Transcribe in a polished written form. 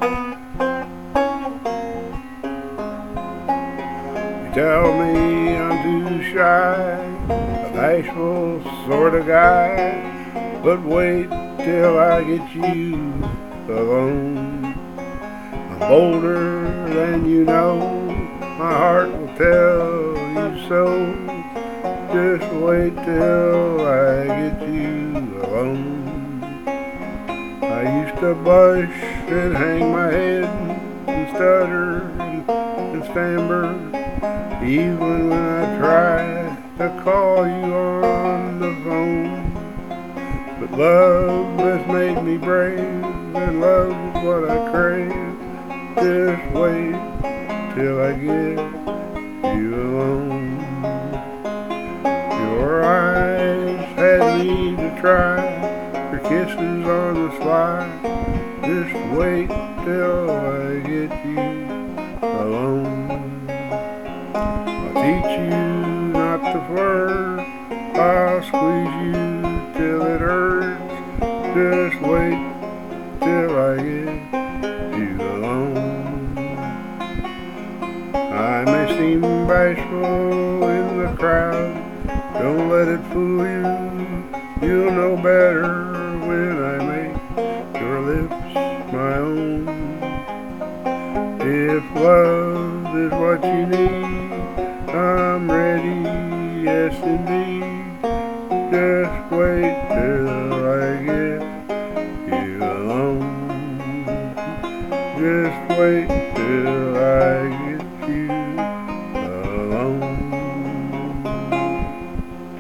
You tell me I'm too shy, a bashful sort of guy, but wait till I get you alone. I'm bolder than you know, my heart will tell you so. Just wait till I get you alone. I used to blush and hang my head and stutter and stammer, even when I tried to call you on the phone. But love has made me brave, and love is what I crave. Just wait till I get you alone. Your eyes had me to try, your kisses on the sly. Just wait till I get you alone. I'll teach you not to flirt, I'll squeeze you till it hurts. Just wait till I get you alone. I may seem bashful in the crowd, don't let it fool you. You'll know better when I make your lips my own. If love is what you need, I'm ready, yes indeed. Just wait till I get you alone. Just wait till I get